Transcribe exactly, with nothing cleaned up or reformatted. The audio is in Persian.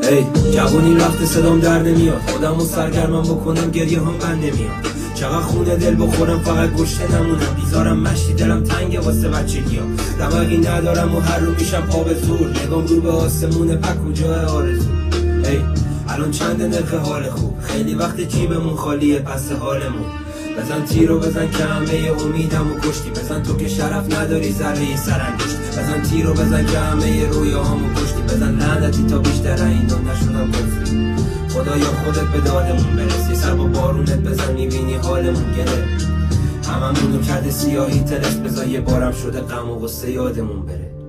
ای جوونی رفته صدام در نمیاد، خودمو سرگرمم بکنم گریه هم من نمیاد. چقدر خونه دل بخورم فقط گشته نمونم، بیزارم مشتی دلم تنگه واسه بچگی ها. رمقی ندارم و هر رو میشم پا به زور، نگام رو به آسمونه پک کجای آرزو. ای الان چند نرخ حال خوب، خیلی وقت جیبمون خالیه پس حالمون. بزن تیرو بزن که همه امیدم و کشتی، بزن تو که شرف نداری ذره سرانگشت. بزن تیرو بزن که همه رویاهامو کشتی، بزن لعنتی تا بیشتر این دو نشدم گفتی. خدایا خودت به دادمون برسی، سر با بارونت بزن میبینی حالمون گره. هممونو کرده سیاهی تلس، بزن یه بارم شده غم و غصه یادمون بره.